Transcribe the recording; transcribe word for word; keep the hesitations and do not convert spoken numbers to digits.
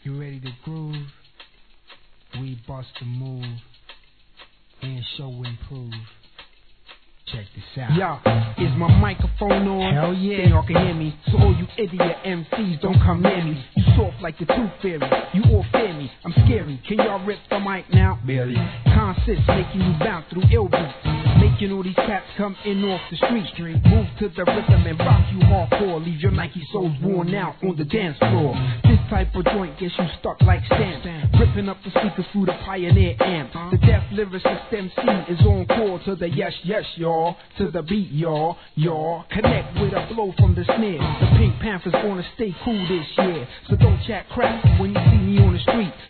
You ready to groove? We bust a move and show improve. Check this out. Yeah, is my microphone on? Hell yeah. Then y'all can hear me. So all you idiot M Cs don't come near me. You soft like the tooth fairy. You all fear me. I'm scary. Can y'all rip the mic now? Barely. Concerts making you bounce through ill beats. Making all these cats come in off the street. Street. Move to the rhythm and rock you hardcore. Leave your Nike soles worn out on the dance floor. This type of joint gets you stuck like stamps. Ripping up the speakers through the Pioneer amp. The deaf lyricist M C is on call to the yes, yes, y'all. To the beat, y'all, y'all. Connect with a blow from the snare. The Pink Panthers gonna stay cool this year. So don't chat crap when you see me on the street.